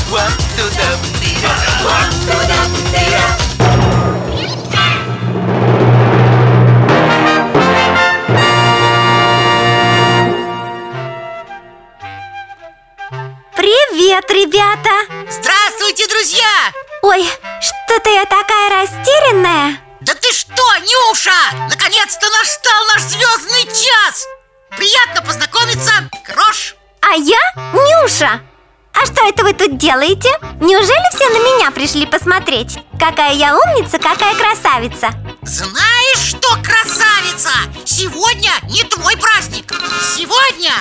Привет, ребята! Здравствуйте, друзья! Ой, что-то я такая растерянная. Да ты что, Нюша! Наконец-то настал наш звездный час! Приятно познакомиться, Крош! А я Нюша. А что это вы тут делаете? Неужели все на меня пришли посмотреть? Какая я умница, какая красавица. Знаешь что, красавица? Сегодня не твой праздник. Сегодня.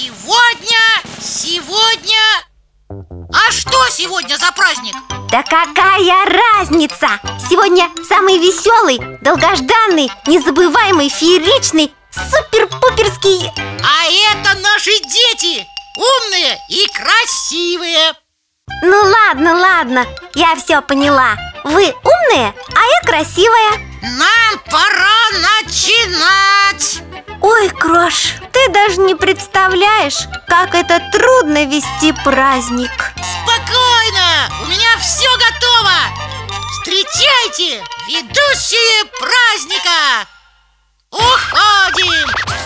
А что сегодня за праздник? Да какая разница? Сегодня самый веселый, долгожданный, незабываемый, фееричный, супер-пуперский... А это наши дети! Умные и красивые! Ну ладно, я все поняла. Вы умные, а я красивая. Нам пора начинать! Ой, Крош, ты даже не представляешь, как это трудно вести праздник. Спокойно, у меня все готово. Встречайте, ведущие праздника. Уходим!